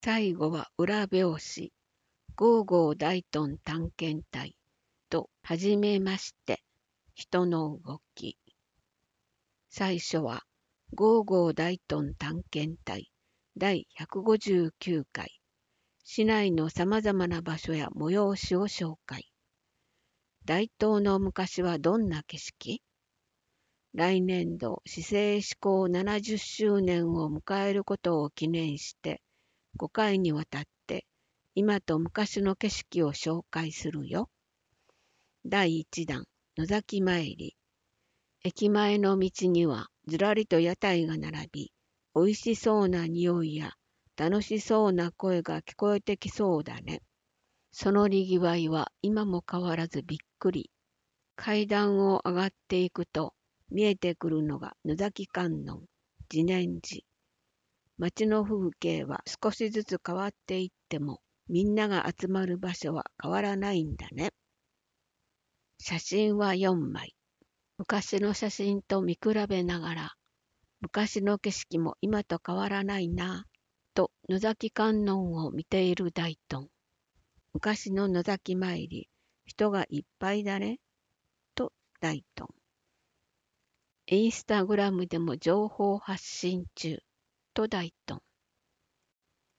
最後は裏表紙、ゴーゴー大東探検隊とはじめまして、人の動き。最初はゴーゴー大東探検隊第159回、市内のさまざまな場所や催しを紹介。大東の昔はどんな景色？来年度市政施行70周年を迎えることを記念して5回にわたって今と昔の景色を紹介するよ。第1弾、野崎参り。駅前の道にはずらりと屋台が並び、おいしそうな匂いや楽しそうな声が聞こえてきそうだね。そのにぎわいは今も変わらずびっくり。階段を上がっていくと見えてくるのが野崎観音、自然寺。街の風景は少しずつ変わっていっても、みんなが集まる場所は変わらないんだね。写真は4枚。昔の写真と見比べながら、昔の景色も今と変わらないなぁと野崎観音を見ている大東。昔の野崎参り、人がいっぱいだねと大東。インスタグラムでも情報発信中と大東。